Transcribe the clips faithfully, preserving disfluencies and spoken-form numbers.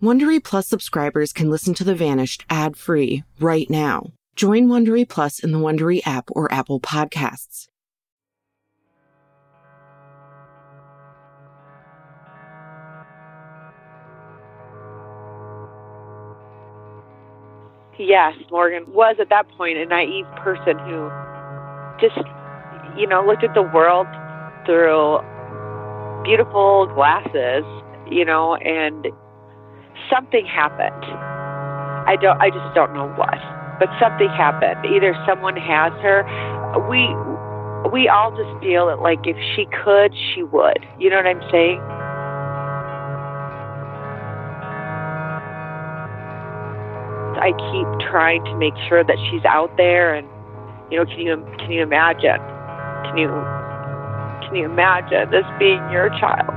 Wondery Plus subscribers can listen to The Vanished ad-free right now. Join Wondery Plus in the Wondery app or Apple Podcasts. Yes, Morgan was at that point a naive person who just, you know, looked at the world through beautiful glasses, you know, and something happened. I don't, I just don't know what, but something happened. Either someone has her. We, we all just feel that, like, if she could, she would. You know what I'm saying? I keep trying to make sure that she's out there, and, you know, can you, can you imagine? Can you, can you imagine this being your child?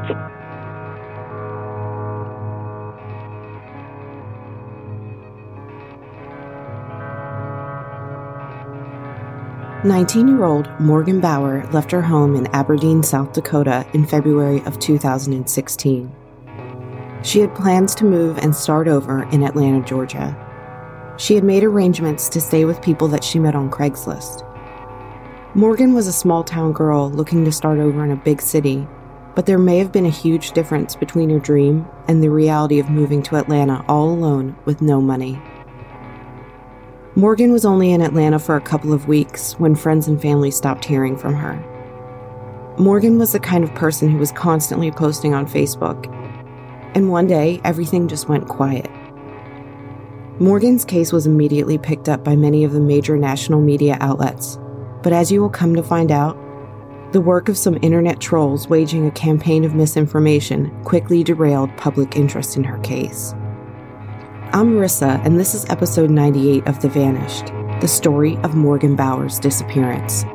nineteen-year-old Morgan Bauer left her home in Aberdeen, South Dakota in February of two thousand sixteen. She had plans to move and start over in Atlanta, Georgia. She had made arrangements to stay with people that she met on Craigslist. Morgan was a small-town girl looking to start over in a big city, but there may have been a huge difference between her dream and the reality of moving to Atlanta all alone with no money. Morgan was only in Atlanta for a couple of weeks when friends and family stopped hearing from her. Morgan was the kind of person who was constantly posting on Facebook, and one day everything just went quiet. Morgan's case was immediately picked up by many of the major national media outlets, but as you will come to find out, the work of some internet trolls waging a campaign of misinformation quickly derailed public interest in her case. I'm Marissa, and this is episode ninety-eight of The Vanished, the story of Morgan Bauer's disappearance.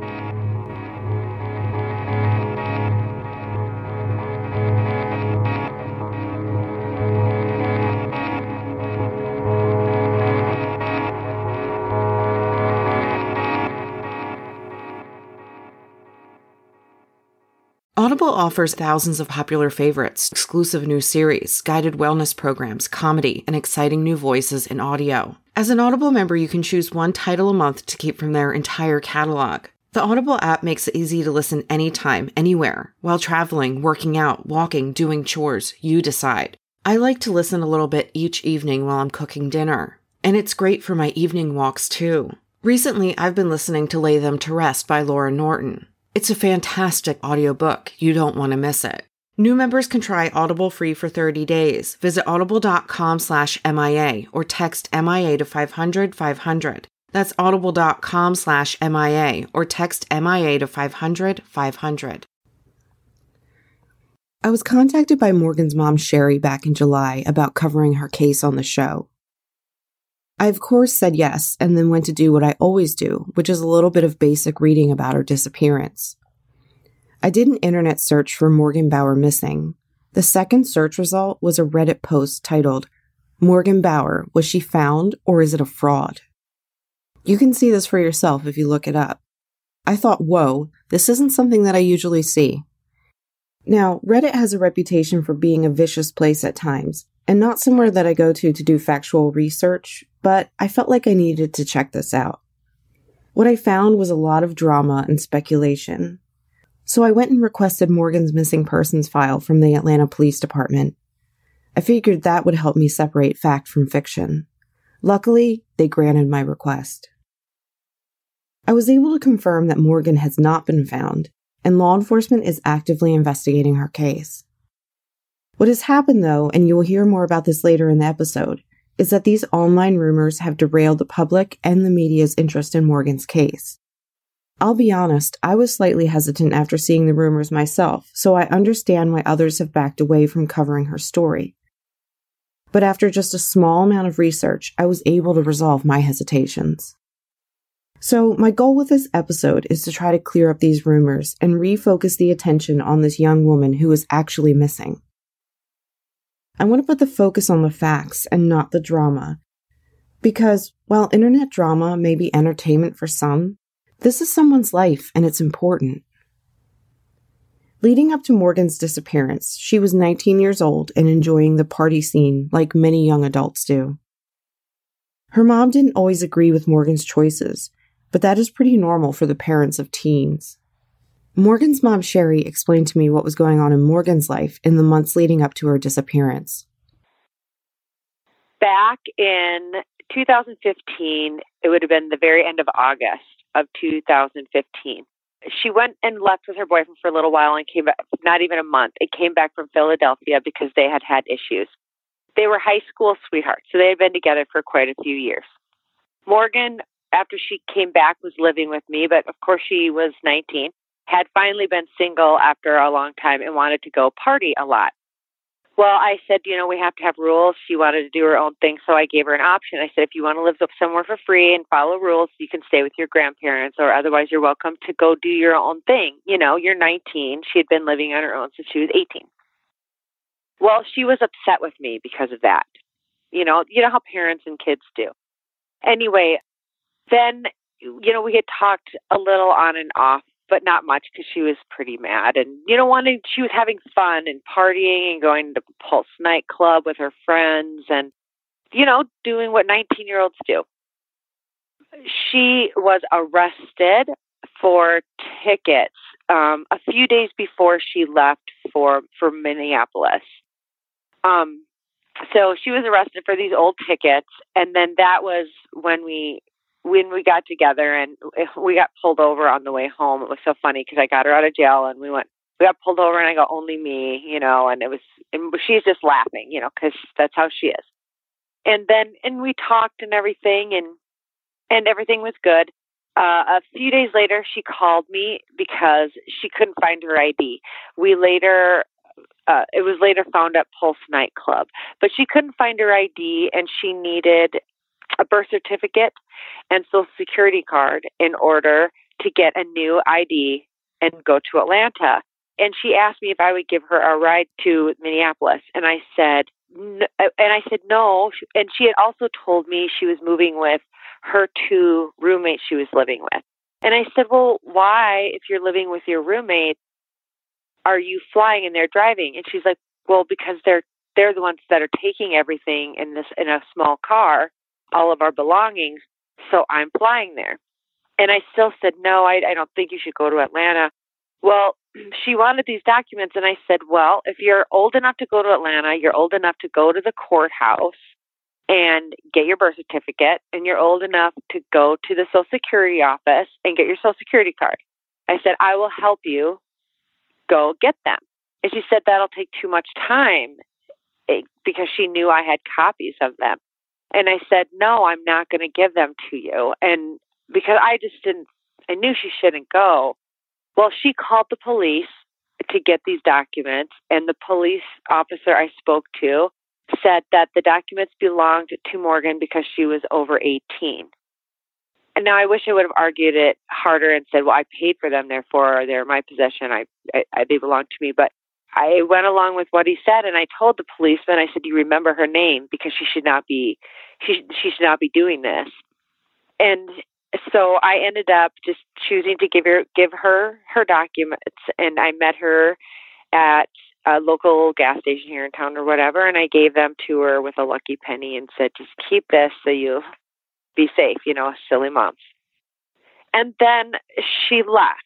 Audible offers thousands of popular favorites, exclusive new series, guided wellness programs, comedy, and exciting new voices in audio. As an Audible member, you can choose one title a month to keep from their entire catalog. The Audible app makes it easy to listen anytime, anywhere, while traveling, working out, walking, doing chores. You decide. I like to listen a little bit each evening while I'm cooking dinner. And it's great for my evening walks, too. Recently, I've been listening to Lay Them to Rest by Laura Norton. It's a fantastic audiobook. You don't want to miss it. New members can try Audible free for thirty days. Visit audible.com slash MIA or text M I A to five hundred five hundred. That's audible.com slash MIA or text M I A to five hundred five hundred. I was contacted by Morgan's mom, Sherry, back in July about covering her case on the show. I, of course, said yes, and then went to do what I always do, which is a little bit of basic reading about her disappearance. I did an internet search for Morgan Bauer missing. The second search result was a Reddit post titled, "Morgan Bauer, was she found, or is it a fraud?" You can see this for yourself if you look it up. I thought, whoa, this isn't something that I usually see. Now, Reddit has a reputation for being a vicious place at times, and not somewhere that I go to to do factual research, but I felt like I needed to check this out. What I found was a lot of drama and speculation. So I went and requested Morgan's missing persons file from the Atlanta Police Department. I figured that would help me separate fact from fiction. Luckily, they granted my request. I was able to confirm that Morgan has not been found, and law enforcement is actively investigating her case. What has happened, though, and you will hear more about this later in the episode, is that these online rumors have derailed the public and the media's interest in Morgan's case. I'll be honest, I was slightly hesitant after seeing the rumors myself, so I understand why others have backed away from covering her story. But after just a small amount of research, I was able to resolve my hesitations. So my goal with this episode is to try to clear up these rumors and refocus the attention on this young woman who is actually missing. I want to put the focus on the facts and not the drama, because while internet drama may be entertainment for some, this is someone's life and it's important. Leading up to Morgan's disappearance, she was nineteen years old and enjoying the party scene like many young adults do. Her mom didn't always agree with Morgan's choices, but that is pretty normal for the parents of teens. Morgan's mom, Sherry, explained to me what was going on in Morgan's life in the months leading up to her disappearance. Back in two thousand fifteen, it would have been the very end of August of two thousand fifteen. She went and left with her boyfriend for a little while and came back, not even a month. It came back from Philadelphia because they had had issues. They were high school sweethearts, so they had been together for quite a few years. Morgan, after she came back, was living with me, but of course she was nineteen, had finally been single after a long time and wanted to go party a lot. Well, I said, you know, we have to have rules. She wanted to do her own thing, so I gave her an option. I said, if you want to live somewhere for free and follow rules, you can stay with your grandparents, or otherwise you're welcome to go do your own thing. You know, you're nineteen. She had been living on her own since she was eighteen. Well, she was upset with me because of that. You know, you know how parents and kids do. Anyway, then, you know, we had talked a little on and off, but not much because she was pretty mad. And, you know, wanted, she was having fun and partying and going to Pulse nightclub with her friends and, you know, doing what nineteen-year-olds do. She was arrested for tickets um, a few days before she left for, for Minneapolis. Um, so she was arrested for these old tickets. And then that was when we when we got together and we got pulled over on the way home. It was so funny because I got her out of jail and we went, we got pulled over and I go, only me, you know, and it was, and she's just laughing, you know, because that's how she is. And then, and we talked and everything and, and everything was good. Uh, a few days later, she called me because she couldn't find her I D. We later, uh, it was later found at Pulse nightclub, but she couldn't find her I D and she needed a birth certificate and social security card in order to get a new I D and go to Atlanta. And she asked me if I would give her a ride to Minneapolis. And I said, no, and I said, no. And she had also told me she was moving with her two roommates she was living with. And I said, well, why, if you're living with your roommate, are you flying and they're driving? And she's like, well, because they're, they're the ones that are taking everything in this, in a small car, all of our belongings, so I'm flying there. And I still said, no, I, I don't think you should go to Atlanta. Well, she wanted these documents, and I said, well, if you're old enough to go to Atlanta, you're old enough to go to the courthouse and get your birth certificate, and you're old enough to go to the Social Security office and get your Social Security card. I said, I will help you go get them. And she said, that'll take too much time, because she knew I had copies of them. And I said, no, I'm not going to give them to you. And because I just didn't, I knew she shouldn't go. Well, she called the police to get these documents. And the police officer I spoke to said that the documents belonged to Morgan because she was over eighteen. And now I wish I would have argued it harder and said, well, I paid for them, therefore they're my possession. I, I they belong to me. But I went along with what he said, and I told the policeman, I said, you remember her name because she should not be, she, she should not be doing this. And so I ended up just choosing to give her, give her her documents. And I met her at a local gas station here in town or whatever. And I gave them to her with a lucky penny and said, just keep this so you'll be safe, you know, silly mom. And then she left.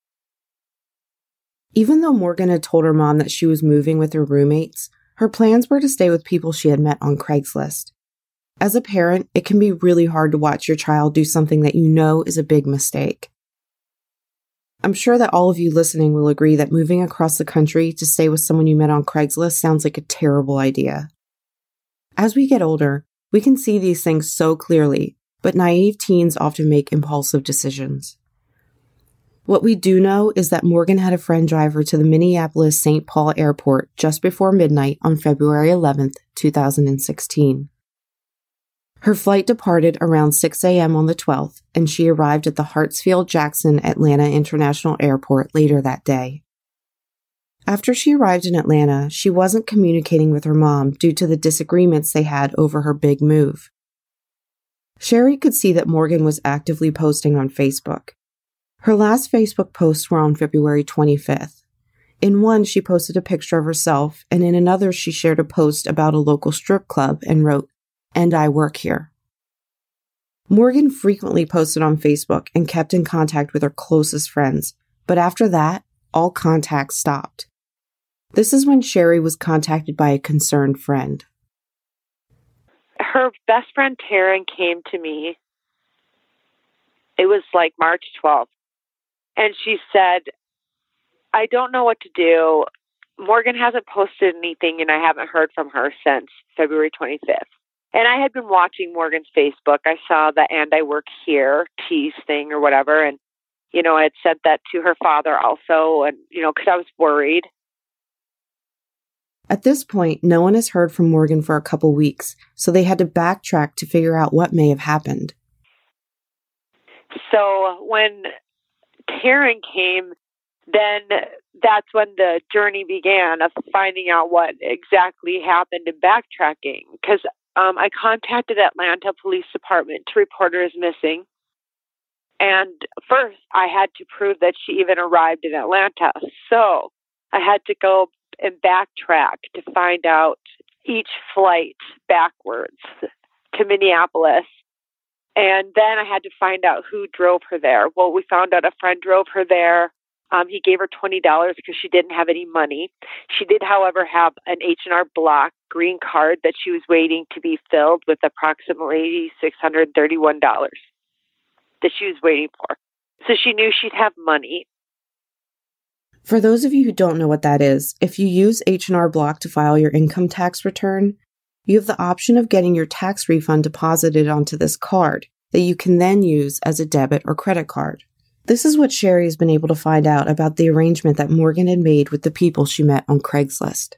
Even though Morgan had told her mom that she was moving with her roommates, her plans were to stay with people she had met on Craigslist. As a parent, it can be really hard to watch your child do something that you know is a big mistake. I'm sure that all of you listening will agree that moving across the country to stay with someone you met on Craigslist sounds like a terrible idea. As we get older, we can see these things so clearly, but naive teens often make impulsive decisions. What we do know is that Morgan had a friend drive her to the Minneapolis Saint Paul airport just before midnight on February eleventh, two thousand sixteen. Her flight departed around six a.m. on the twelfth, and she arrived at the Hartsfield-Jackson Atlanta International Airport later that day. After she arrived in Atlanta, she wasn't communicating with her mom due to the disagreements they had over her big move. Sherry could see that Morgan was actively posting on Facebook. Her last Facebook posts were on February twenty-fifth. In one, she posted a picture of herself, and in another, she shared a post about a local strip club and wrote, "And I work here." Morgan frequently posted on Facebook and kept in contact with her closest friends, but after that, all contact stopped. This is when Sherry was contacted by a concerned friend. Her best friend Taryn came to me. It was like March twelfth. And she said, "I don't know what to do. Morgan hasn't posted anything and I haven't heard from her since February twenty-fifth. And I had been watching Morgan's Facebook. I saw the "and I work here" tease thing or whatever. And, you know, I had sent that to her father also. And, you know, because I was worried. At this point, no one has heard from Morgan for a couple weeks, so they had to backtrack to figure out what may have happened. So when Taryn came, then that's when the journey began of finding out what exactly happened and backtracking. Because um, I contacted Atlanta Police Department to report her as missing. And first, I had to prove that she even arrived in Atlanta. So I had to go and backtrack to find out each flight backwards to Minneapolis. And then I had to find out who drove her there. Well, we found out a friend drove her there. Um, he gave her twenty dollars because she didn't have any money. She did, however, have an H and R Block green card that she was waiting to be filled with approximately six hundred thirty-one dollars that she was waiting for. So she knew she'd have money. For those of you who don't know what that is, if you use H and R Block to file your income tax return, you have the option of getting your tax refund deposited onto this card that you can then use as a debit or credit card. This is what Sherry has been able to find out about the arrangement that Morgan had made with the people she met on Craigslist.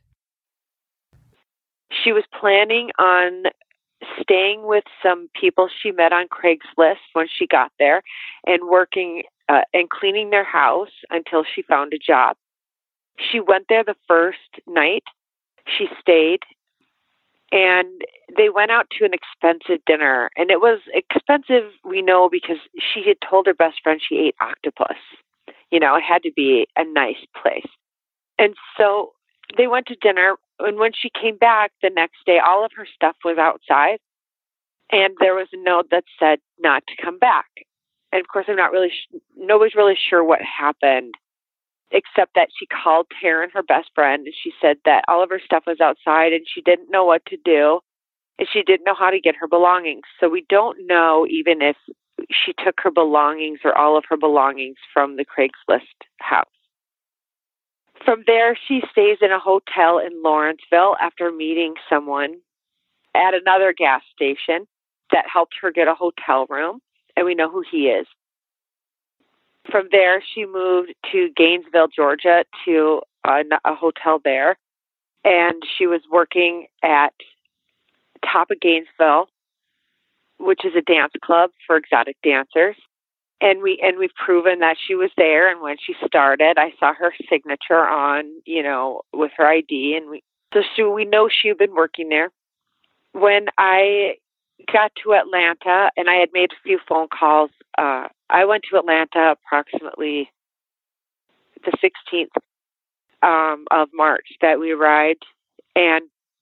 She was planning on staying with some people she met on Craigslist when she got there and working uh, and cleaning their house until she found a job. She went there the first night. She stayed. And they went out to an expensive dinner. And it was expensive, we know, because she had told her best friend she ate octopus. You know, it had to be a nice place. And so they went to dinner. And when she came back the next day, all of her stuff was outside. And there was a note that said not to come back. And of course, I'm not really, sh- nobody's really sure what happened, except that she called Taryn, her best friend, and she said that all of her stuff was outside and she didn't know what to do and she didn't know how to get her belongings. So we don't know even if she took her belongings or all of her belongings from the Craigslist house. From there, she stays in a hotel in Lawrenceville after meeting someone at another gas station that helped her get a hotel room, and we know who he is. From there, she moved to Gainesville, Georgia, to a, a hotel there, and she was working at Top of Gainesville, which is a dance club for exotic dancers. And we and we've proven that she was there. And when she started, I saw her signature on, you know, with her I D, and we so she, we know she had been working there. When I got to Atlanta, and I had made a few phone calls. Uh, I went to Atlanta approximately the sixteenth um, of March that we arrived, and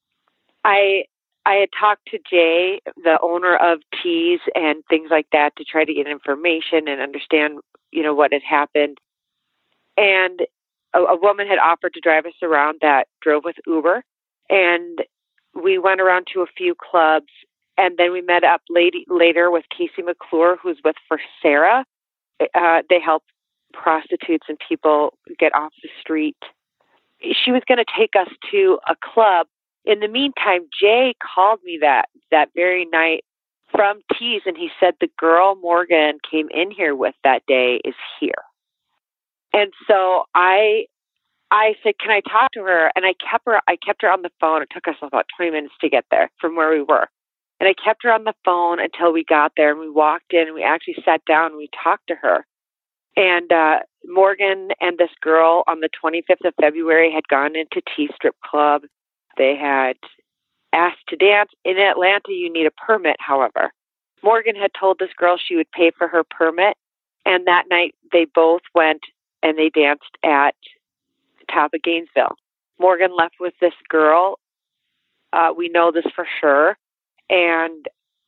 I I had talked to Jay, the owner of Tees and things like that, to try to get information and understand, you know, what had happened. And a, a woman had offered to drive us around that drove with Uber, and we went around to a few clubs. And then we met up late, later with Casey McClure, who's with For Sarah. Uh, they help prostitutes and people get off the street. She was going to take us to a club. In the meantime, Jay called me that, that very night from Tees, and he said the girl Morgan came in here with that day is here. And so I I said, can I talk to her? And I kept her I kept her on the phone. It took us about twenty minutes to get there from where we were. And I kept her on the phone until we got there, and we walked in, and we actually sat down and we talked to her. And uh, Morgan and this girl on the twenty-fifth of February had gone into T Strip Club. They had asked to dance. In Atlanta, you need a permit, however. Morgan had told this girl she would pay for her permit. And that night, they both went and they danced at top of Gainesville. Morgan left with this girl. Uh, we know this for sure. And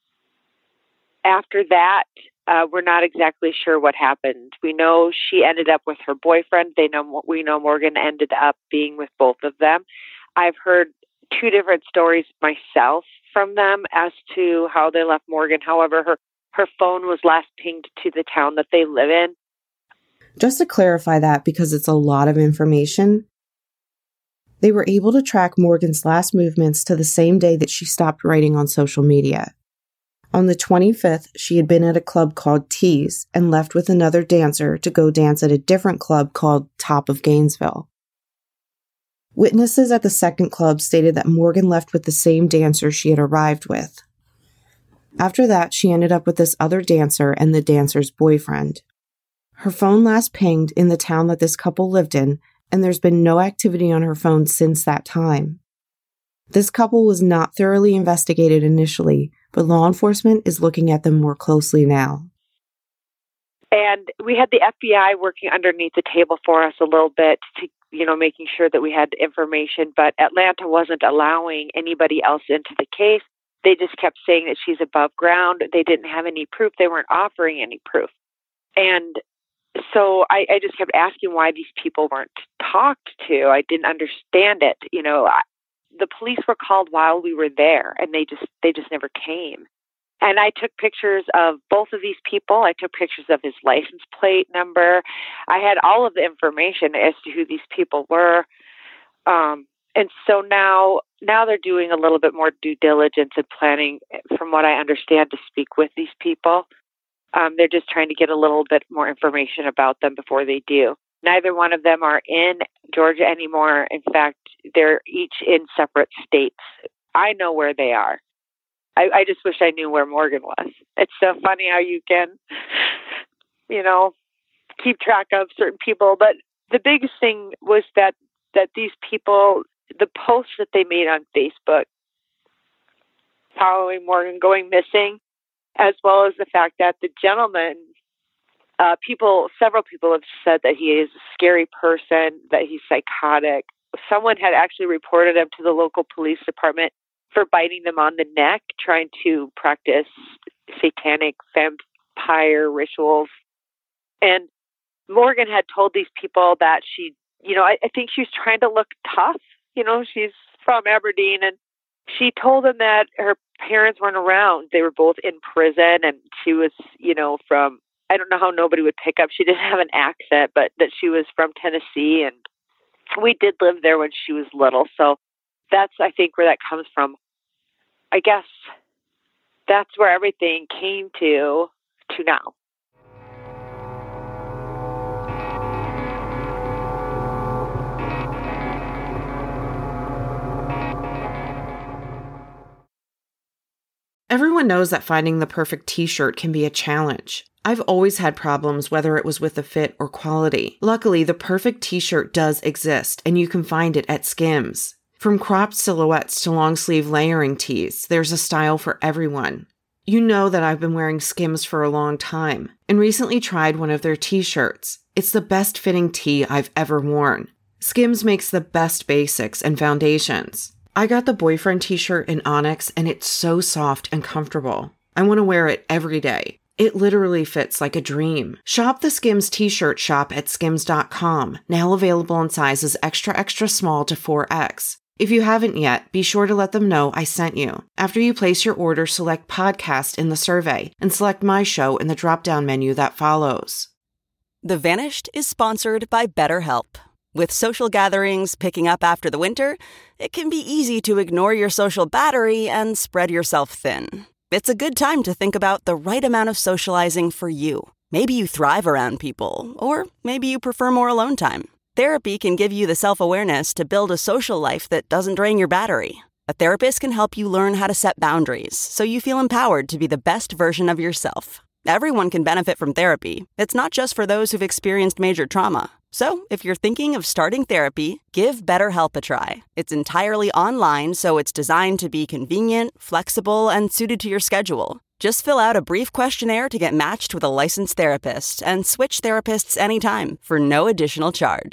after that, uh, we're not exactly sure what happened. We know she ended up with her boyfriend. They know we know Morgan ended up being with both of them. I've heard two different stories myself from them as to how they left Morgan. However, her, her phone was last pinged to the town that they live in. Just to clarify that, because it's a lot of information, they were able to track Morgan's last movements to the same day that she stopped writing on social media. On the twenty-fifth, she had been at a club called Tees and left with another dancer to go dance at a different club called Top of Gainesville. Witnesses at the second club stated that Morgan left with the same dancer she had arrived with. After that, she ended up with this other dancer and the dancer's boyfriend. Her phone last pinged in the town that this couple lived in, and there's been no activity on her phone since that time. This couple was not thoroughly investigated initially, but law enforcement is looking at them more closely now. And we had the F B I working underneath the table for us a little bit to, you know, making sure that we had information, but Atlanta wasn't allowing anybody else into the case. They just kept saying that she's above ground. They didn't have any proof. They weren't offering any proof. And so I, I just kept asking why these people weren't talked to. I didn't understand it. You know, I, the police were called while we were there, and they just they just never came. And I took pictures of both of these people. I took pictures of his license plate number. I had all of the information as to who these people were. Um, and so now, now they're doing a little bit more due diligence and planning, from what I understand, to speak with these people. Um, they're just trying to get a little bit more information about them before they do. Neither one of them are in Georgia anymore. In fact, they're each in separate states. I know where they are. I, I just wish I knew where Morgan was. It's so funny how you can, you know, keep track of certain people. But the biggest thing was that, that these people, the posts that they made on Facebook following Morgan going missing, as well as the fact that the gentleman, uh, people, several people have said that he is a scary person, that he's psychotic. Someone had actually reported him to the local police department for biting them on the neck, trying to practice satanic vampire rituals. And Morgan had told these people that she, you know, I, I think she was trying to look tough. You know, she's from Aberdeen, and she told them that her parents weren't around. They were both in prison, and she was, you know, from, I don't know how nobody would pick up. She didn't have an accent, but that she was from Tennessee, and we did live there when she was little. So that's, I think, where that comes from. I guess that's where everything came to, to now. Everyone knows that finding the perfect t-shirt can be a challenge. I've always had problems whether it was with the fit or quality. Luckily, the perfect t-shirt does exist, and you can find it at Skims. From cropped silhouettes to long-sleeve layering tees, there's a style for everyone. You know that I've been wearing Skims for a long time, and recently tried one of their t-shirts. It's the best fitting tee I've ever worn. Skims makes the best basics and foundations. I got the boyfriend t-shirt in Onyx, and it's so soft and comfortable. I want to wear it every day. It literally fits like a dream. Shop the Skims t-shirt shop at skims dot com, now available in sizes extra extra small to four X. If you haven't yet, be sure to let them know I sent you. After you place your order, select podcast in the survey and select my show in the drop-down menu that follows. The Vanished is sponsored by BetterHelp. With social gatherings picking up after the winter, it can be easy to ignore your social battery and spread yourself thin. It's a good time to think about the right amount of socializing for you. Maybe you thrive around people, or maybe you prefer more alone time. Therapy can give you the self-awareness to build a social life that doesn't drain your battery. A therapist can help you learn how to set boundaries so you feel empowered to be the best version of yourself. Everyone can benefit from therapy. It's not just for those who've experienced major trauma. So, if you're thinking of starting therapy, give BetterHelp a try. It's entirely online, so it's designed to be convenient, flexible, and suited to your schedule. Just fill out a brief questionnaire to get matched with a licensed therapist and switch therapists anytime for no additional charge.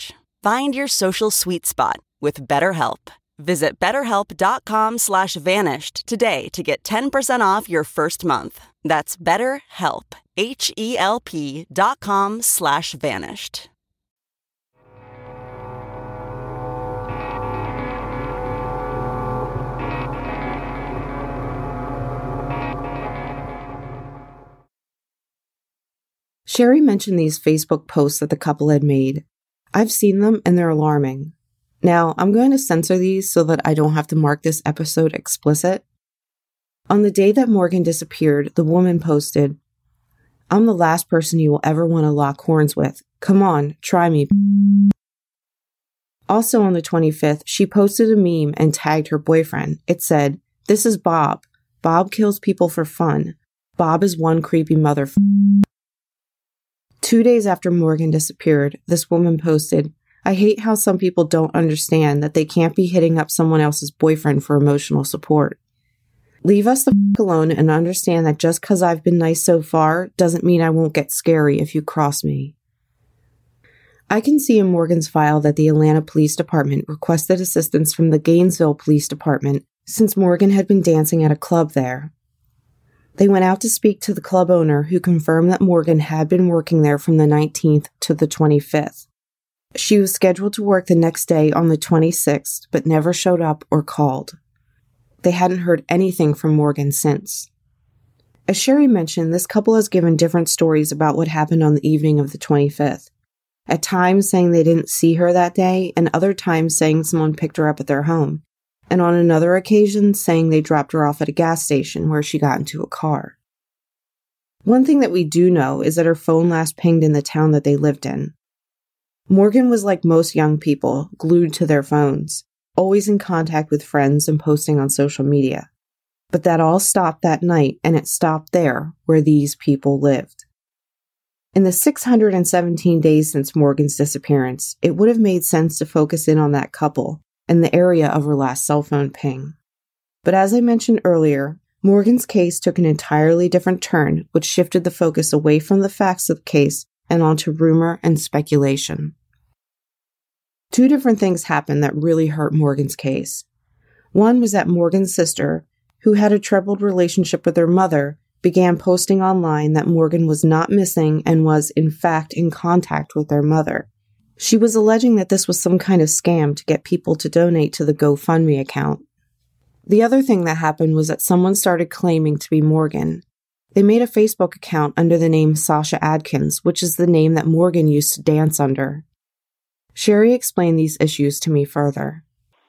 Find your social sweet spot with BetterHelp. Visit betterhelp.com slash vanished today to get ten percent off your first month. That's BetterHelp, H-E-L-P dot com slash vanished. Sherry mentioned these Facebook posts that the couple had made. I've seen them and they're alarming. Now, I'm going to censor these so that I don't have to mark this episode explicit. On the day that Morgan disappeared, the woman posted, "I'm the last person you will ever want to lock horns with. Come on, try me." Also on the twenty-fifth, she posted a meme and tagged her boyfriend. It said, "This is Bob. Bob kills people for fun. Bob is one creepy mother." Two days after Morgan disappeared, this woman posted, "I hate how some people don't understand that they can't be hitting up someone else's boyfriend for emotional support. Leave us the f*** alone and understand that just because I've been nice so far doesn't mean I won't get scary if you cross me." I can see in Morgan's file that the Atlanta Police Department requested assistance from the Gainesville Police Department since Morgan had been dancing at a club there. They went out to speak to the club owner, who confirmed that Morgan had been working there from the nineteenth to the twenty-fifth. She was scheduled to work the next day on the twenty-sixth, but never showed up or called. They hadn't heard anything from Morgan since. As Sherry mentioned, this couple has given different stories about what happened on the evening of the twenty-fifth. At times saying they didn't see her that day, and other times saying someone picked her up at their home. And on another occasion, saying they dropped her off at a gas station where she got into a car. One thing that we do know is that her phone last pinged in the town that they lived in. Morgan was like most young people, glued to their phones, always in contact with friends and posting on social media. But that all stopped that night, and it stopped there, where these people lived. In the six hundred seventeen days since Morgan's disappearance, it would have made sense to focus in on that couple and the area of her last cell phone ping. But as I mentioned earlier, Morgan's case took an entirely different turn, which shifted the focus away from the facts of the case and onto rumor and speculation. Two different things happened that really hurt Morgan's case. One was that Morgan's sister, who had a troubled relationship with her mother, began posting online that Morgan was not missing and was, in fact, in contact with their mother. She was alleging that this was some kind of scam to get people to donate to the GoFundMe account. The other thing that happened was that someone started claiming to be Morgan. They made a Facebook account under the name Sasha Adkins, which is the name that Morgan used to dance under. Sherry explained these issues to me further.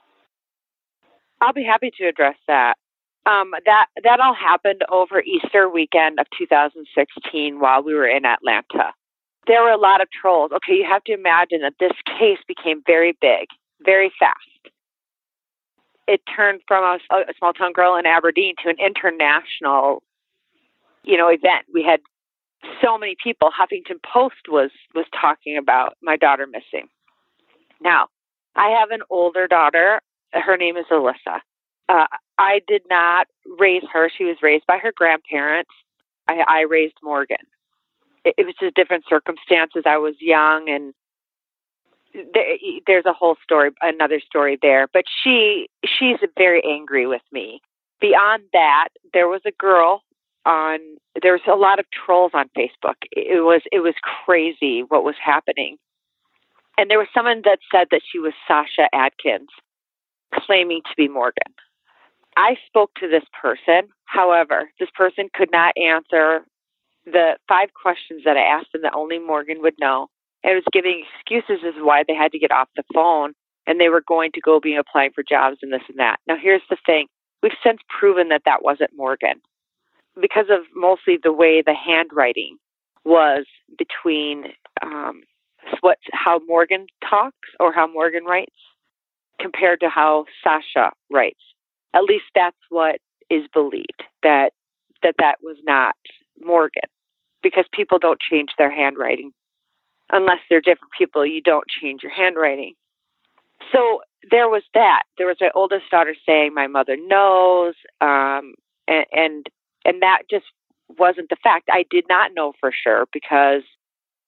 I'll be happy to address that. Um, that that all happened over Easter weekend of two thousand sixteen while we were in Atlanta. There were a lot of trolls. Okay, you have to imagine that this case became very big, very fast. It turned from a, a small town girl in Aberdeen to an international, you know, event. We had so many people. Huffington Post was was talking about my daughter missing. Now, I have an older daughter. Her name is Alyssa. Uh, I did not raise her. She was raised by her grandparents. I, I raised Morgan. It, it was just different circumstances. I was young, and there, there's a whole story, another story there. But she she's very angry with me. Beyond that, there was a girl on. There was a lot of trolls on Facebook. It was it was crazy what was happening. And there was someone that said that she was Sasha Adkins, claiming to be Morgan. I spoke to this person. However, this person could not answer the five questions that I asked them that only Morgan would know. And it was giving excuses as to why they had to get off the phone and they were going to go be applying for jobs and this and that. Now, here's the thing. We've since proven that that wasn't Morgan because of mostly the way the handwriting was between um, what how Morgan talks or how Morgan writes compared to how Sasha writes. At least that's what is believed, that that that was not Morgan, because people don't change their handwriting. Unless they're different people, you don't change your handwriting. So there was that. There was my oldest daughter saying my mother knows, um, and, and and that just wasn't the fact. I did not know for sure because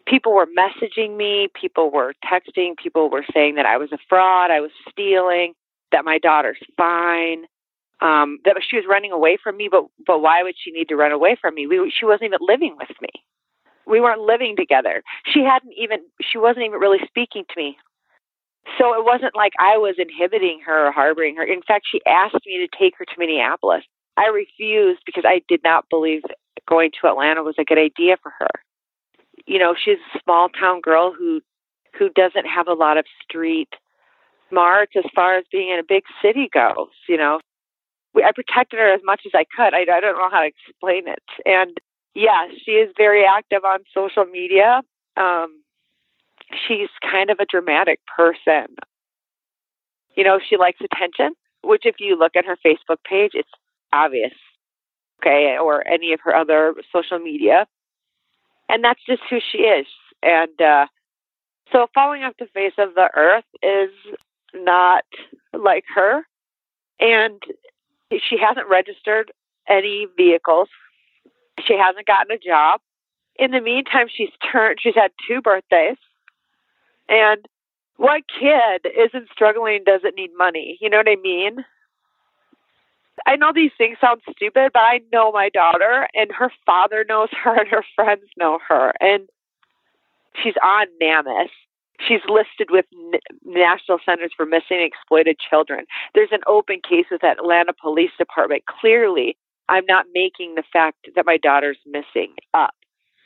people were messaging me, people were texting, people were saying that I was a fraud, I was stealing, that my daughter's fine, um, that she was running away from me, but but why would she need to run away from me? We, she wasn't even living with me. We weren't living together. She hadn't even, she wasn't even really speaking to me. So it wasn't like I was inhibiting her or harboring her. In fact, she asked me to take her to Minneapolis. I refused because I did not believe going to Atlanta was a good idea for her. You know, she's a small town girl who who doesn't have a lot of street smarts as far as being in a big city goes. You know, we, I protected her as much as I could. I, I don't know how to explain it. And yes, she is very active on social media. Um, she's kind of a dramatic person. You know, she likes attention, which if you look at her Facebook page, it's obvious. Okay, or any of her other social media. And that's just who she is. And uh, so falling off the face of the earth is not like her. And she hasn't registered any vehicles. She hasn't gotten a job. In the meantime, she's turned, she's had two birthdays. And what kid isn't struggling and doesn't need money? You know what I mean? I know these things sound stupid, but I know my daughter, and her father knows her, and her friends know her. And she's on NamUs. She's listed with N- National Centers for Missing and Exploited Children. There's an open case with that Atlanta Police Department. Clearly, I'm not making the fact that my daughter's missing up.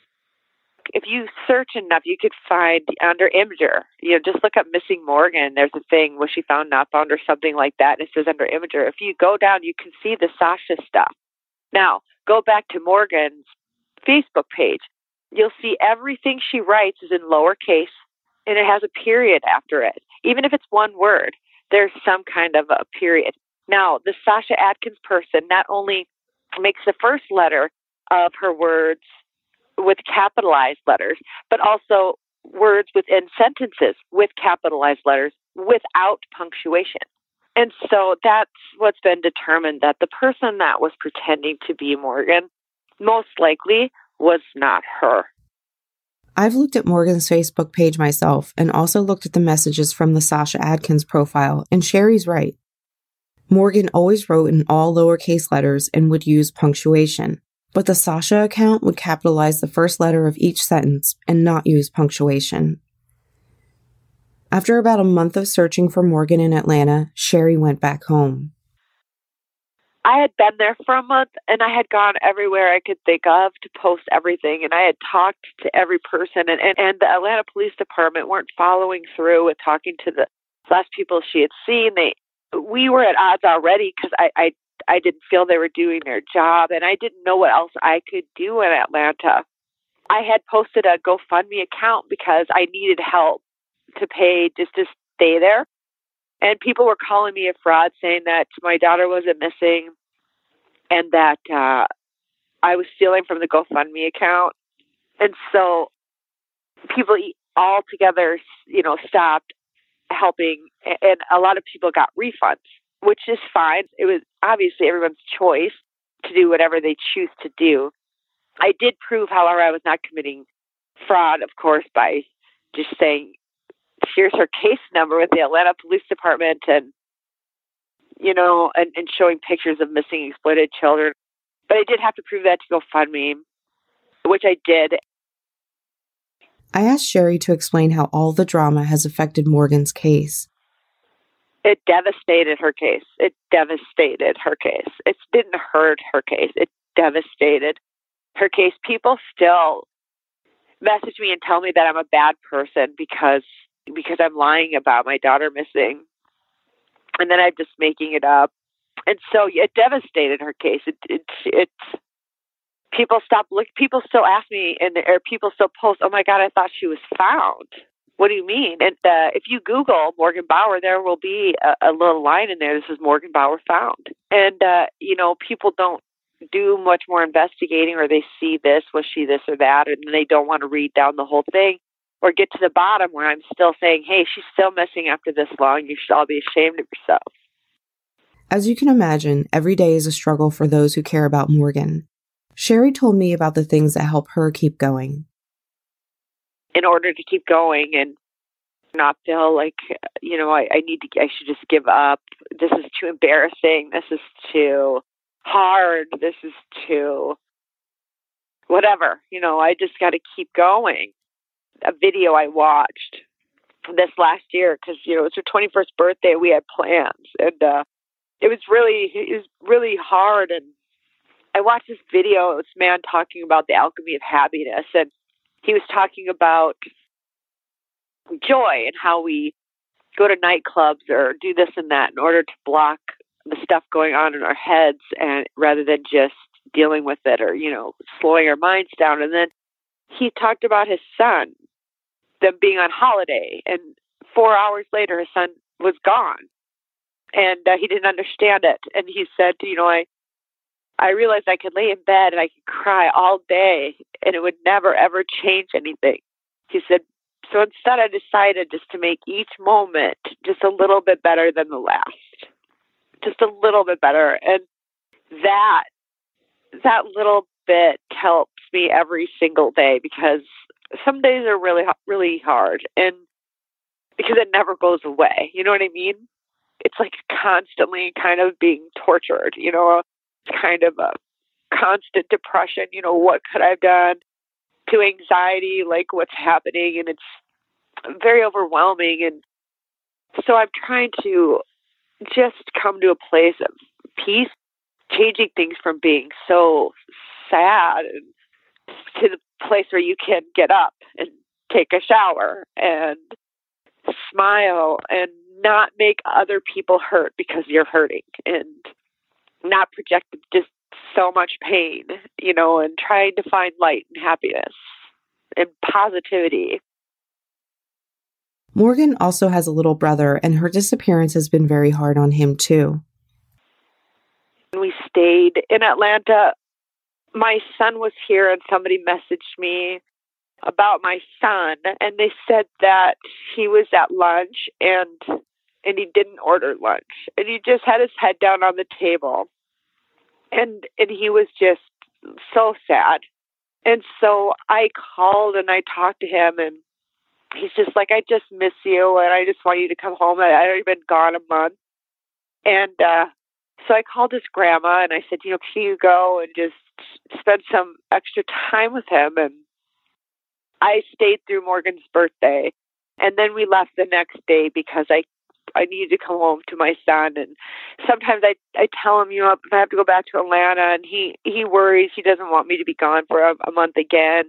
If you search enough, you could find under Imager, you know, just look up Missing Morgan. There's a thing, was she found, not found, or something like that. And it says under Imager. If you go down, you can see the Sasha stuff. Now, go back to Morgan's Facebook page. You'll see everything she writes is in lowercase, and it has a period after it. Even if it's one word, there's some kind of a period. Now, the Sasha Adkins person not only makes the first letter of her words with capitalized letters, but also words within sentences with capitalized letters without punctuation. And so that's what's been determined, that the person that was pretending to be Morgan most likely was not her. I've looked at Morgan's Facebook page myself and also looked at the messages from the Sasha Adkins profile, and Sherry's right. Morgan always wrote in all lowercase letters and would use punctuation. But the Sasha account would capitalize the first letter of each sentence and not use punctuation. After about a month of searching for Morgan in Atlanta, Sherry went back home. I had been there for a month, and I had gone everywhere I could think of to post everything, and I had talked to every person, and, and, and the Atlanta Police Department weren't following through with talking to the last people she had seen. They, we were at odds already because I, I I didn't feel they were doing their job, and I didn't know what else I could do in Atlanta. I had posted a GoFundMe account because I needed help to pay just to stay there. And people were calling me a fraud, saying that my daughter wasn't missing and that uh, I was stealing from the GoFundMe account. And so people all together, you know, stopped helping, and a lot of people got refunds, which is fine. It was obviously everyone's choice to do whatever they choose to do. I did prove, however, I was not committing fraud, of course, by just saying, here's her case number with the Atlanta Police Department, and, you know, and, and showing pictures of missing exploited children. But I did have to prove that to GoFundMe, which I did. I asked Sherry to explain how all the drama has affected Morgan's case. It devastated her case. It devastated her case. It didn't hurt her case. It devastated her case. People still message me and tell me that I'm a bad person because because I'm lying about my daughter missing, and then I'm just making it up. And so it devastated her case. It it it's people stop look. People still ask me, and or people still post, "Oh my God, I thought she was found." What do you mean? And uh, if you Google Morgan Bauer, there will be a, a little line in there that says Morgan Bauer found. And, uh, you know, people don't do much more investigating, or they see this, was she this or that, and they don't want to read down the whole thing or get to the bottom where I'm still saying, hey, she's still missing after this long. You should all be ashamed of yourself. As you can imagine, every day is a struggle for those who care about Morgan. Sherry told me about the things that help her keep going. in order to keep going and not feel like, you know, I, I need to, I should just give up. This is too embarrassing. This is too hard. This is too whatever. You know, I just got to keep going. A video I watched this last year, because, you know, it was her twenty-first birthday. We had plans, and uh, it was really, it was really hard. And I watched this video of this man talking about the alchemy of happiness, and he was talking about joy and how we go to nightclubs or do this and that in order to block the stuff going on in our heads, and rather than just dealing with it or, you know, slowing our minds down. And then he talked about his son, them being on holiday, and four hours later his son was gone, and uh, he didn't understand it. And he said, you know, I I realized I could lay in bed and I could cry all day and it would never, ever change anything. He said, so instead I decided just to make each moment just a little bit better than the last. Just a little bit better. And that, that little bit helps me every single day, because some days are really, really hard, and because it never goes away. You know what I mean? It's like constantly kind of being tortured, you know, it's kind of a constant depression. You know, what could I have done? To anxiety, like what's happening, and it's very overwhelming. And so I'm trying to just come to a place of peace, changing things from being so sad and to the place where you can get up and take a shower and smile and not make other people hurt because you're hurting, and not project just so much pain, you know, and trying to find light and happiness and positivity. Morgan also has a little brother, and her disappearance has been very hard on him too. We stayed in Atlanta. My son was here, and somebody messaged me about my son, and they said that he was at lunch and and he didn't order lunch, and he just had his head down on the table, and and he was just so sad. And so I called and I talked to him, and he's just like, I just miss you, and I just want you to come home. I, I've been gone a month. And uh, so I called his grandma, and I said, you know, can you go and just spend some extra time with him? And I stayed through Morgan's birthday, and then we left the next day because I I needed to come home to my son. And sometimes I, I tell him, you know, if I have to go back to Atlanta, and he, he worries. He doesn't want me to be gone for a, a month again.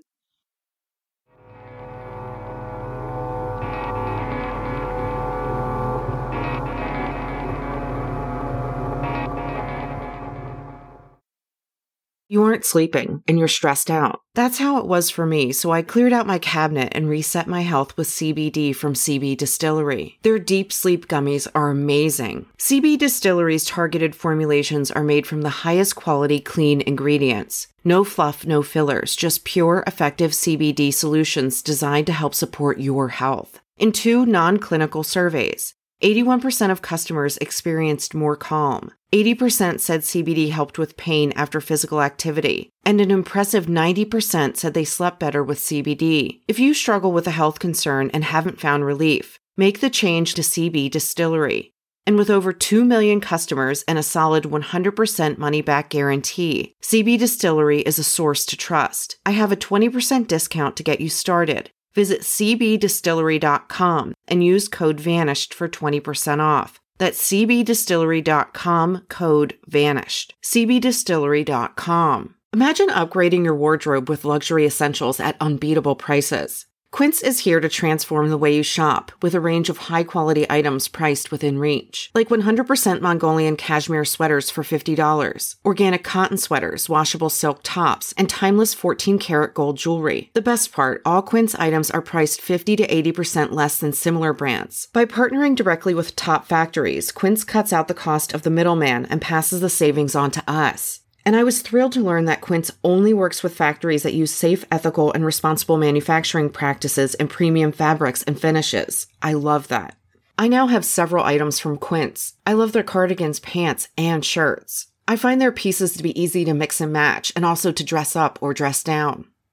You aren't sleeping and you're stressed out. That's how it was for me, so I cleared out my cabinet and reset my health with C B D from C B Distillery. Their deep sleep gummies are amazing. C B Distillery's targeted formulations are made from the highest quality clean ingredients. No fluff, no fillers, just pure, effective C B D solutions designed to help support your health. In two non-clinical surveys, eighty-one percent of customers experienced more calm. eighty percent said C B D helped with pain after physical activity, and an impressive ninety percent said they slept better with C B D. If you struggle with a health concern and haven't found relief, make the change to C B Distillery. And with over two million customers and a solid one hundred percent money-back guarantee, C B Distillery is a source to trust. I have a twenty percent discount to get you started. Visit c b distillery dot com and use code VANISHED for twenty percent off. That's c b distillery dot com, code VANISHED. c b distillery dot com. Imagine upgrading your wardrobe with luxury essentials at unbeatable prices. Quince is here to transform the way you shop with a range of high-quality items priced within reach. Like one hundred percent Mongolian cashmere sweaters for fifty dollars, organic cotton sweaters, washable silk tops, and timeless fourteen karat gold jewelry. The best part, all Quince items are priced fifty to eighty percent less than similar brands. By partnering directly with top factories, Quince cuts out the cost of the middleman and passes the savings on to us. And I was thrilled to learn that Quince only works with factories that use safe, ethical, and responsible manufacturing practices and premium fabrics and finishes. I love that. I now have several items from Quince. I love their cardigans, pants, and shirts. I find their pieces to be easy to mix and match, and also to dress up or dress down.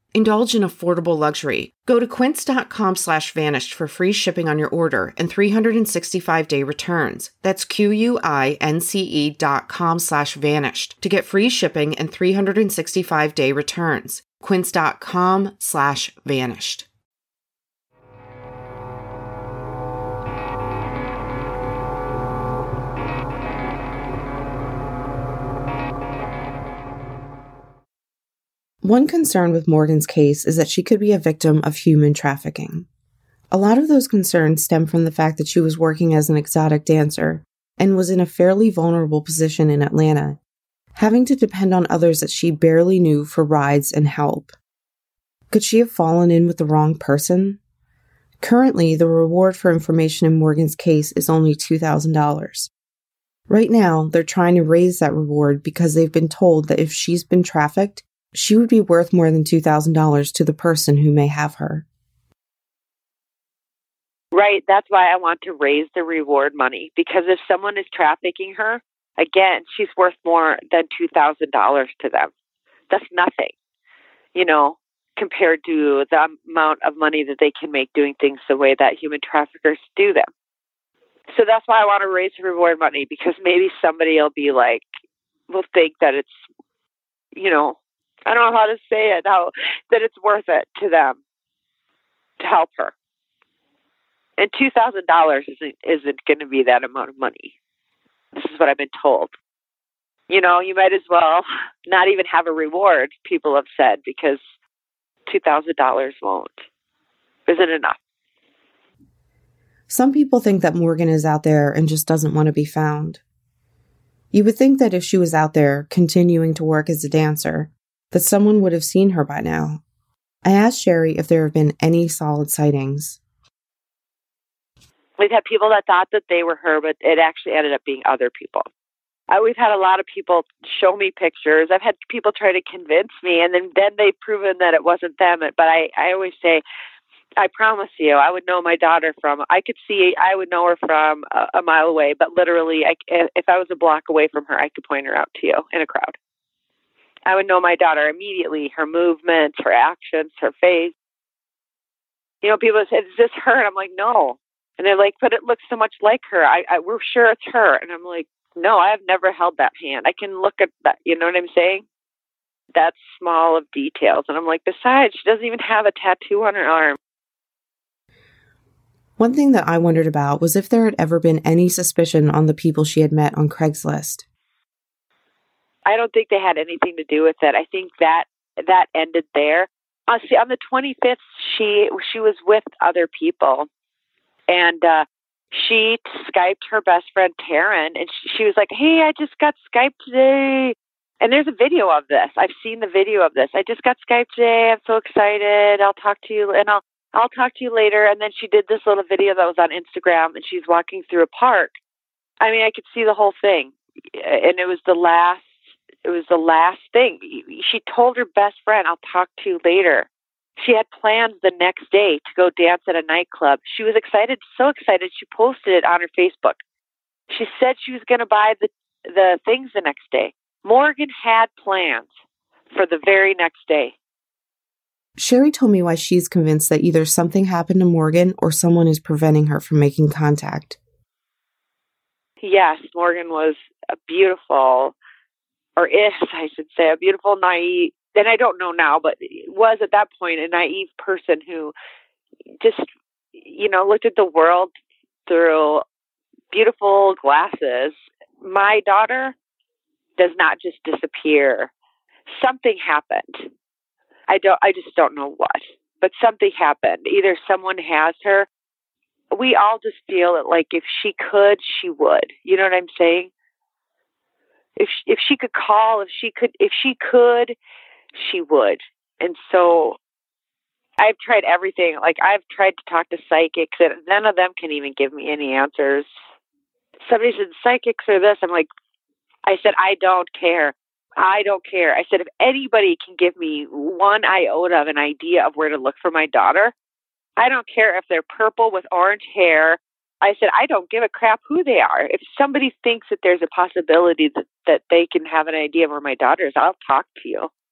Indulge in affordable luxury. Go to quince.com slash vanished for free shipping on your order and three hundred sixty-five day returns. That's Q-U-I-N-C-E dot com slash vanished to get free shipping and three hundred sixty-five day returns. Quince.com slash vanished. One concern with Morgan's case is that she could be a victim of human trafficking. A lot of those concerns stem from the fact that she was working as an exotic dancer and was in a fairly vulnerable position in Atlanta, having to depend on others that she barely knew for rides and help. Could she have fallen in with the wrong person? Currently, the reward for information in Morgan's case is only two thousand dollars. Right now, they're trying to raise that reward because they've been told that if she's been trafficked, she would be worth more than two thousand dollars to the person who may have her. Right. That's why I want to raise the reward money, because if someone is trafficking her, again, she's worth more than two thousand dollars to them. That's nothing, you know, compared to the amount of money that they can make doing things the way that human traffickers do them. So that's why I want to raise the reward money, because maybe somebody will be like, will think that it's, you know, I don't know how to say it, how that it's worth it to them to help her. And two thousand dollars isn't, isn't going to be that amount of money. This is what I've been told. You know, you might as well not even have a reward, people have said, because two thousand dollars won't. Isn't enough. Some people think that Morgan is out there and just doesn't want to be found. You would think that if she was out there continuing to work as a dancer, that someone would have seen her by now. I asked Sherry if there have been any solid sightings. We've had people that thought that they were her, but it actually ended up being other people. Uh, we've had a lot of people show me pictures. I've had people try to convince me, and then, then they've proven that it wasn't them. But I, I always say, I promise you, I would know my daughter from, I could see, I would know her from a, a mile away, but literally, I, if I was a block away from her, I could point her out to you in a crowd. I would know my daughter immediately, her movements, her actions, her face. You know, people say, is this her? And I'm like, no. And they're like, but it looks so much like her. I, I we're sure it's her. And I'm like, no, I have never held that hand. I can look at that. You know what I'm saying? That's small of details. And I'm like, besides, she doesn't even have a tattoo on her arm. One thing that I wondered about was if there had ever been any suspicion on the people she had met on Craigslist. I don't think they had anything to do with it. I think that that ended there. Uh, see, on the twenty-fifth, she she was with other people, and uh, she Skyped her best friend Taryn, and she, she was like, "Hey, I just got Skyped today." And there's a video of this. I've seen the video of this. I just got Skyped today. I'm so excited. I'll talk to you, and I'll I'll talk to you later. And then she did this little video that was on Instagram, and she's walking through a park. I mean, I could see the whole thing, and it was the last. It was the last thing. She told her best friend, I'll talk to you later. She had plans the next day to go dance at a nightclub. She was excited, so excited, she posted it on her Facebook. She said she was going to buy the, the things the next day. Morgan had plans for the very next day. Sherry told me why she's convinced that either something happened to Morgan or someone is preventing her from making contact. Yes, Morgan was a beautiful... or is, I should say, a beautiful, naive, and I don't know now, but was at that point a naive person who just, you know, looked at the world through beautiful glasses. My daughter does not just disappear. Something happened. I don't, I just don't know what, but something happened. Either someone has her. We all just feel that, like, if she could, she would. You know what I'm saying? If she, if she could call, if she could, if she could, she would. And so I've tried everything. Like, I've tried to talk to psychics, and none of them can even give me any answers. Somebody said, psychics are this. I'm like, I said, I don't care. I don't care. I said, if anybody can give me one iota of an idea of where to look for my daughter, I don't care if they're purple with orange hair. I said, I don't give a crap who they are. If somebody thinks that there's a possibility that, that they can have an idea of where my daughter is, I'll talk to you.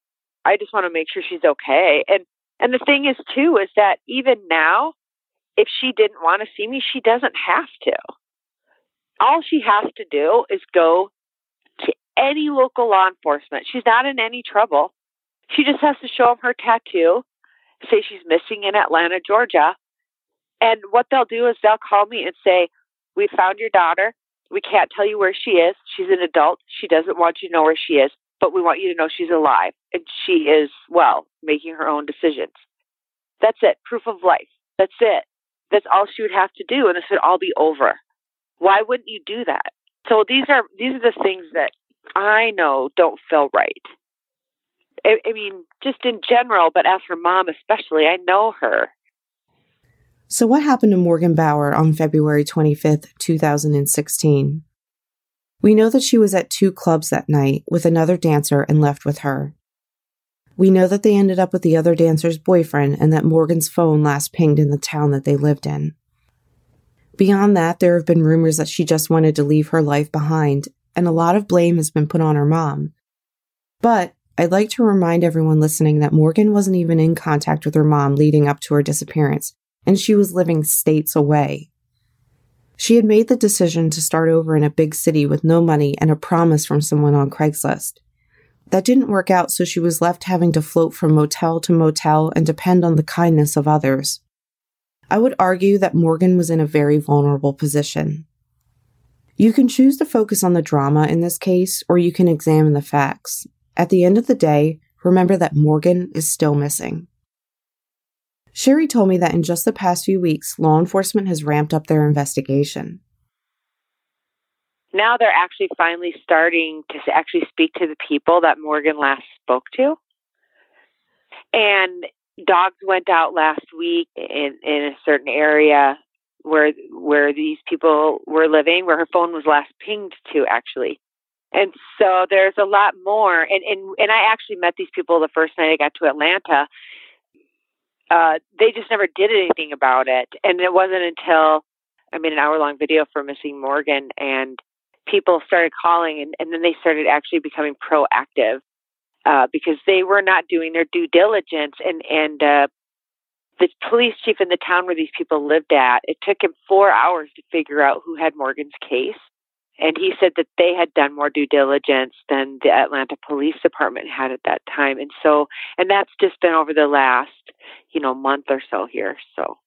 I just want to make sure she's okay. And and the thing is, too, is that even now, if she didn't want to see me, she doesn't have to. All she has to do is go to any local law enforcement. She's not in any trouble. She just has to show them her tattoo, say she's missing in Atlanta, Georgia. And what they'll do is they'll call me and say, we found your daughter. We can't tell you where she is. She's an adult. She doesn't want you to know where she is, but we want you to know she's alive and she is, well, making her own decisions. That's it. Proof of life. That's it. That's all she would have to do, and this would all be over. Why wouldn't you do that? So these are these are the things that I know don't feel right. I, I mean, just in general, but as her mom especially, I know her. So what happened to Morgan Bauer on February twenty-fifth, two thousand sixteen? We know that she was at two clubs that night with another dancer and left with her. We know that they ended up with the other dancer's boyfriend and that Morgan's phone last pinged in the town that they lived in. Beyond that, there have been rumors that she just wanted to leave her life behind, and a lot of blame has been put on her mom. But I'd like to remind everyone listening that Morgan wasn't even in contact with her mom leading up to her disappearance, and she was living states away. She had made the decision to start over in a big city with no money and a promise from someone on Craigslist. That didn't work out, so she was left having to float from motel to motel and depend on the kindness of others. I would argue that Morgan was in a very vulnerable position. You can choose to focus on the drama in this case, or you can examine the facts. At the end of the day, remember that Morgan is still missing. Sherry told me that in just the past few weeks, law enforcement has ramped up their investigation. Now they're actually finally starting to actually speak to the people that Morgan last spoke to. And dogs went out last week in, in a certain area where where these people were living, where her phone was last pinged to, actually. And so there's a lot more. And, and, and I actually met these people the first night I got to Atlanta. Uh, they just never did anything about it. And it wasn't until I made an hour-long video for Missing Morgan, and people started calling, and, and then they started actually becoming proactive uh, because they were not doing their due diligence. And, and uh, the police chief in the town where these people lived at, it took him four hours to figure out who had Morgan's case. And he said that they had done more due diligence than the Atlanta Police Department had at that time. And so, and that's just been over the last, you know, month or so here. So,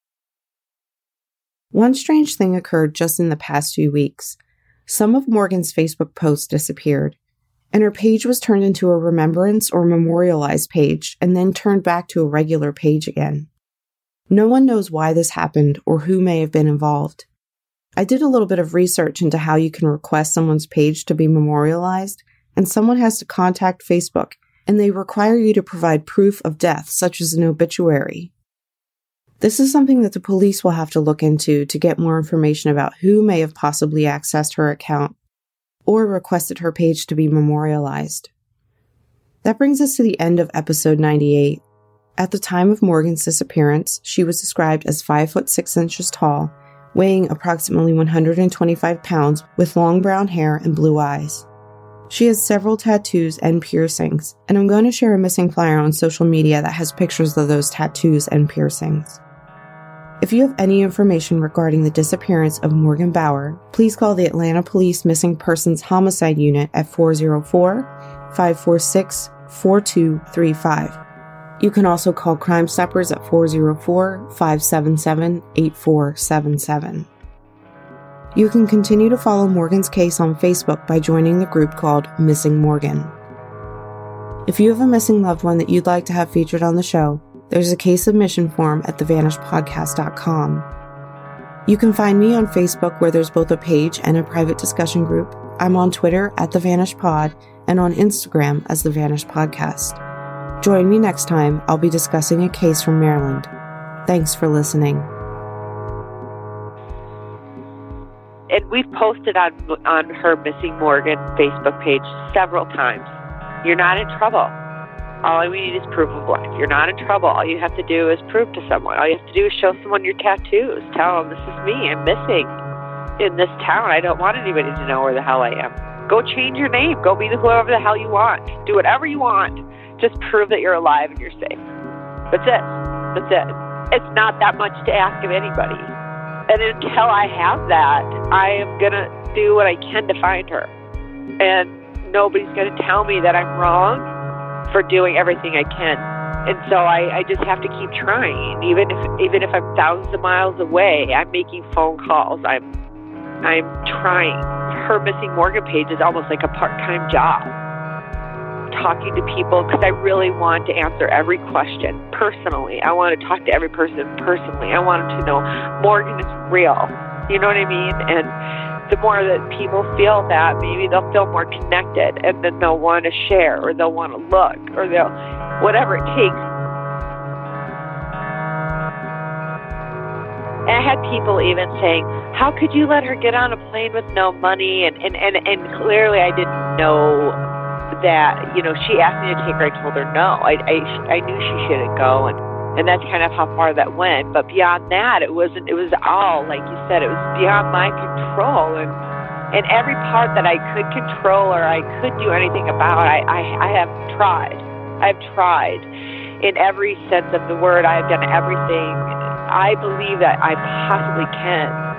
one strange thing occurred just in the past few weeks. Some of Morgan's Facebook posts disappeared, and her page was turned into a remembrance or memorialized page and then turned back to a regular page again. No one knows why this happened or who may have been involved. I did a little bit of research into how you can request someone's page to be memorialized, and someone has to contact Facebook, and they require you to provide proof of death, such as an obituary. This is something that the police will have to look into to get more information about who may have possibly accessed her account or requested her page to be memorialized. That brings us to the end of episode ninety-eight. At the time of Morgan's disappearance, she was described as five foot six inches tall, weighing approximately one hundred twenty-five pounds, with long brown hair and blue eyes. She has several tattoos and piercings, and I'm going to share a missing flyer on social media that has pictures of those tattoos and piercings. If you have any information regarding the disappearance of Morgan Bauer, please call the Atlanta Police Missing Persons Homicide Unit at four oh four, five four six, four two three five. You can also call Crime Stoppers at four oh four, five seven seven, eight four seven seven. You can continue to follow Morgan's case on Facebook by joining the group called Missing Morgan. If you have a missing loved one that you'd like to have featured on the show, there's a case submission form at the vanish podcast dot com. You can find me on Facebook, where there's both a page and a private discussion group. I'm on Twitter at The Vanish Pod and on Instagram as The Vanish Podcast. Join me next time. I'll be discussing a case from Maryland. Thanks for listening. And we've posted on on her Missing Morgan Facebook page several times. You're not in trouble. All we need is proof of life. You're not in trouble. All you have to do is prove to someone. All you have to do is show someone your tattoos. Tell them, this is me. I'm missing in this town. I don't want anybody to know where the hell I am. Go change your name. Go be whoever the hell you want. Do whatever you want. Just prove that you're alive and you're safe. That's it. That's it. It's not that much to ask of anybody. And until I have that, I am going to do what I can to find her. And nobody's going to tell me that I'm wrong for doing everything I can. And so I, I just have to keep trying. Even if even if I'm thousands of miles away, I'm making phone calls. I'm I'm trying. Her missing Morgan page is almost like a part-time job. Talking to people because I really want to answer every question personally. I want to talk to every person personally. I want them to know Morgan is real. You know what I mean? And the more that people feel that, maybe they'll feel more connected, and then they'll want to share, or they'll want to look, or they'll, whatever it takes. And I had people even saying, how could you let her get on a plane with no money? And, and, and, and clearly I didn't know that, you know, she asked me to take her. I told her no. I, I, I knew she shouldn't go. And And that's kind of how far that went. But beyond that, it wasn't, it was all, like you said, it was beyond my control. And and every part that I could control or I could do anything about, I, I, I have tried. I've tried in every sense of the word. I've done everything I believe that I possibly can.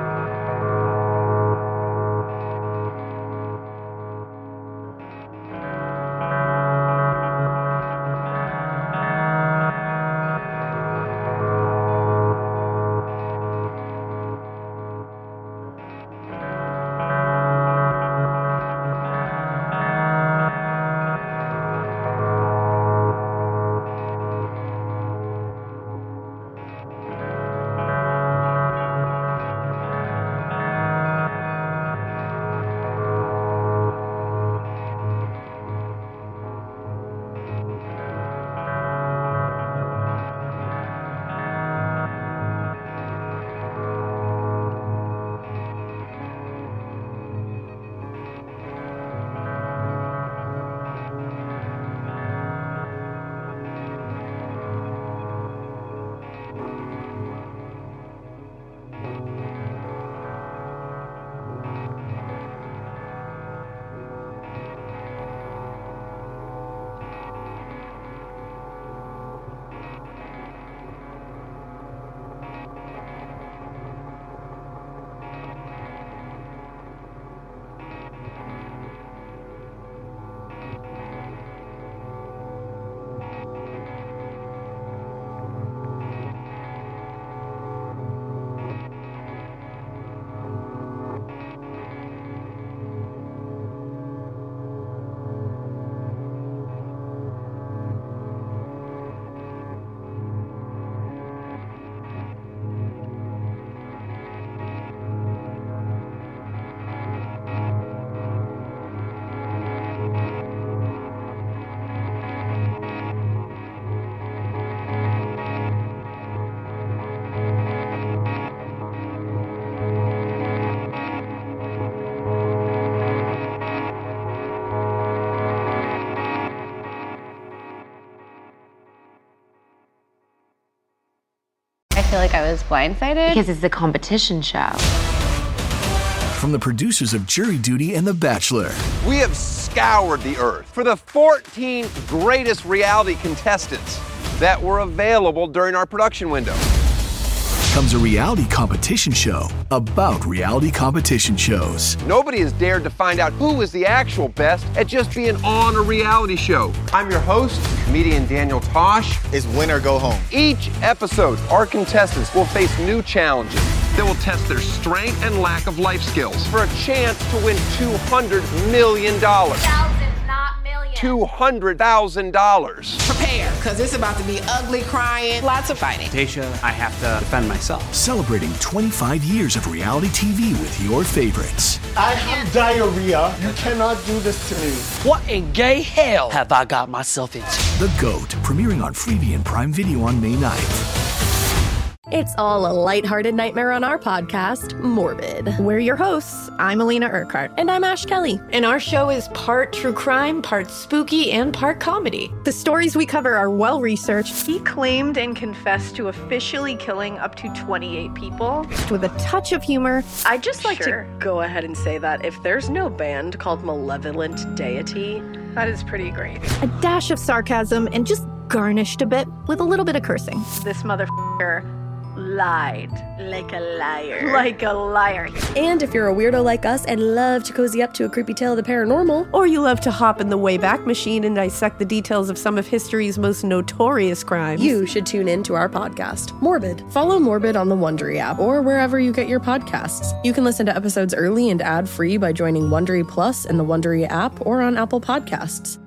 I feel like I was blindsided. Because it's the competition show. From the producers of Jury Duty and The Bachelor. We have scoured the earth for the fourteen greatest reality contestants that were available during our production window. Comes a reality competition show about reality competition shows. Nobody has dared to find out who is the actual best at just being on a reality show. I'm your host, comedian Daniel Tosh. It's win or go home. Each episode, our contestants will face new challenges that will test their strength and lack of life skills for a chance to win two hundred million dollars. Thousands, not millions. two hundred thousand dollars. Prepare, because it's about to be ugly, crying, lots of fighting. Tasha, I have to defend myself. Celebrating twenty-five years of reality T V with your favorites. I have diarrhea. You cannot do this to me. What in gay hell have I got myself into? The GOAT, premiering on Freevee and Prime Video on May ninth. It's all a lighthearted nightmare on our podcast, Morbid. We're your hosts. I'm Alina Urquhart. And I'm Ash Kelly. And our show is part true crime, part spooky, and part comedy. The stories we cover are well-researched. He claimed and confessed to officially killing up to twenty-eight people. With a touch of humor. I'd just like sure. to go ahead and say that if there's no band called Malevolent Deity, That is pretty great. A dash of sarcasm and just garnished a bit with a little bit of cursing. This motherfucker lied. Like a liar. Like a liar. And if you're a weirdo like us and love to cozy up to a creepy tale of the paranormal, or you love to hop in the Wayback Machine and dissect the details of some of history's most notorious crimes, you should tune in to our podcast, Morbid. Follow Morbid on the Wondery app or wherever you get your podcasts. You can listen to episodes early and ad-free by joining Wondery Plus in the Wondery app or on Apple Podcasts.